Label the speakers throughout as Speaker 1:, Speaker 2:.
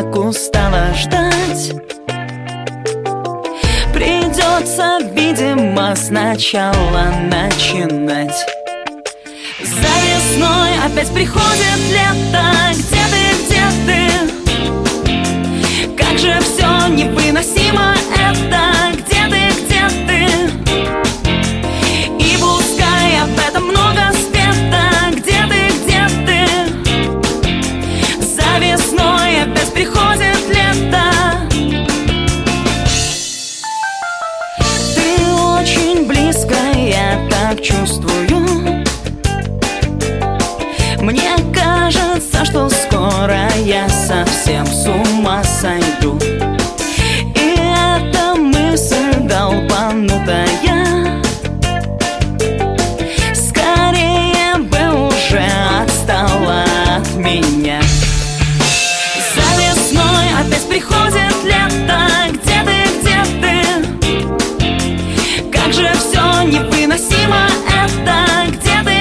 Speaker 1: так устала ждать. Придется, видимо, сначала начинать. За весной опять приходит лето. Где ты? Как же все невыносимо это. Где ты? И пускай об этом много спета. Где ты? За весной опять приходит лето. Ты очень близко, я так чувствую. Мне кажется, что скоро я совсем с ума сойду. И эта мысль долбанутая скорее бы уже отстала от меня. За весной опять приходит лето. Где ты? Как же все невыносимо это. Где ты?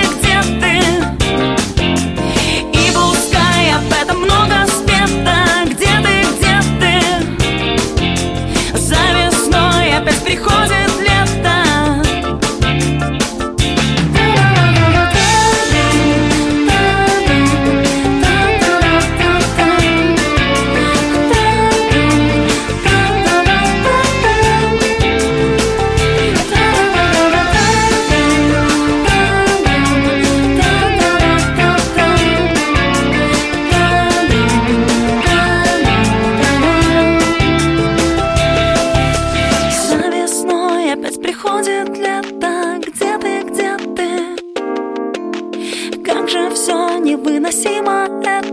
Speaker 1: Приходит лето. Приходит лето, где ты? Как же все невыносимо это.